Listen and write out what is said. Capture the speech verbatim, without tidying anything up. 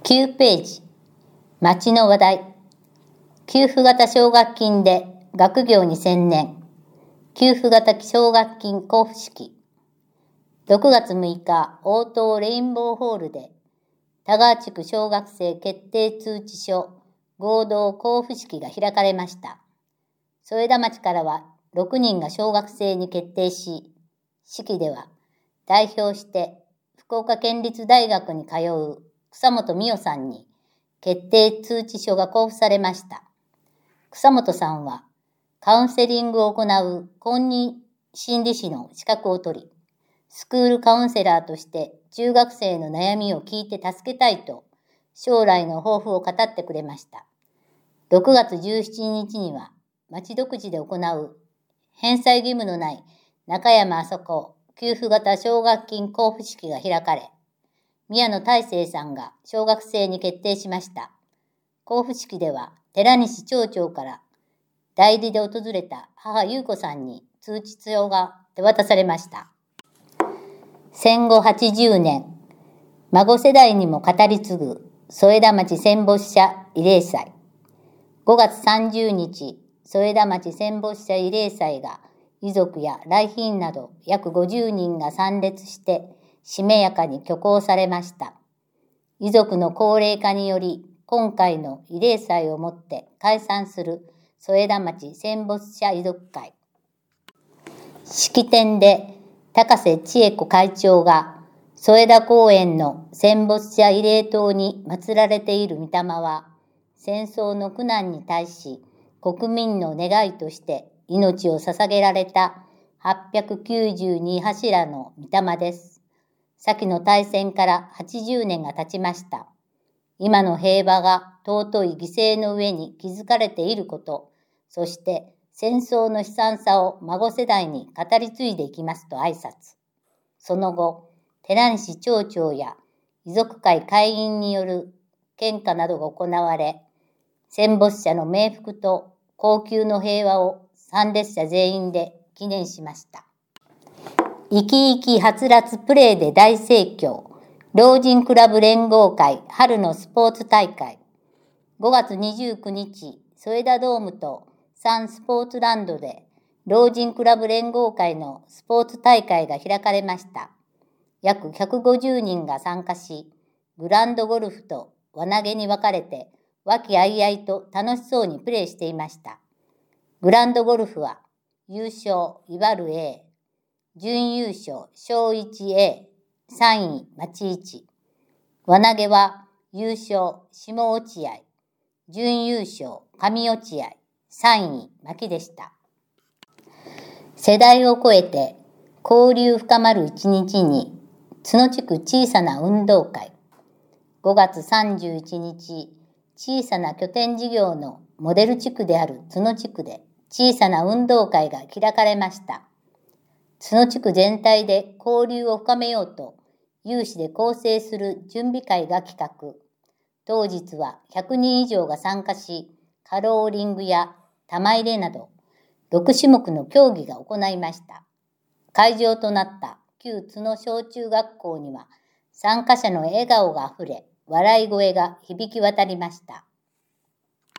きゅうページ、町の話題。給付型奨学金で学業に専念。給付型奨学金交付式。ろくがつむいか、応答レインボーホールで、田川地区小学生決定通知書合同交付式が開かれました。添田町からはろくにんが小学生に決定し、式では代表して福岡県立大学に通う草本美代さんに決定通知書が交付されました。草本さんはカウンセリングを行う公認心理師の資格を取り、スクールカウンセラーとして中学生の悩みを聞いて助けたいと将来の抱負を語ってくれました。ろくがつじゅうしちにちには町独自で行う返済義務のない中山あそこ給付型奨学金交付式が開かれ、宮野大成さんが小学生に決定しました。交付式では寺西町長から代理で訪れた母優子さんに通知書が手渡されました。戦後はちじゅうねん、孫世代にも語り継ぐ添田町戦没者慰霊祭。ごがつさんじゅうにち、添田町戦没者慰霊祭が遺族や来賓など約ごじゅうにんが参列してしめやかに挙行されました。遺族の高齢化により今回の慰霊祭をもって解散する添田町戦没者遺族会。式典で高瀬千恵子会長が添田公園の戦没者慰霊塔に祀られている御霊は戦争の苦難に対し国民の願いとして命を捧げられたはっぴゃくきゅうじゅうにはしらの御霊です。先の大戦からはちじゅうねんが経ちました。今の平和が尊い犠牲の上に築かれていること、そして戦争の悲惨さを孫世代に語り継いでいきますと挨拶。その後、寺西町長や遺族会会員による献花などが行われ、戦没者の冥福と恒久の平和を参列者全員で記念しました。生き生きはつらつプレーで大盛況。老人クラブ連合会春のスポーツ大会。ごがつにじゅうくにち、添田ドームとサンスポーツランドで老人クラブ連合会のスポーツ大会が開かれました。約ひゃくごじゅうにんが参加し、グランドゴルフと輪投げに分かれて和気あいあいと楽しそうにプレーしていました。グランドゴルフは優勝、いわる A、準優勝、小 いちエー、さんい、町一。輪投げは優勝、下落合、準優勝、上落合、さんい、牧でした。世代を超えて交流深まる一日に、津野地区小さな運動会。ごがつさんじゅういちにち、小さな拠点事業のモデル地区である津野地区で小さな運動会が開かれました。津野地区全体で交流を深めようと、有志で構成する準備会が企画。当日はひゃくにん以上が参加し、カローリングや玉入れなど、ろくしゅもくの競技が行いました。会場となった旧津野小中学校には、参加者の笑顔があふれ、笑い声が響き渡りました。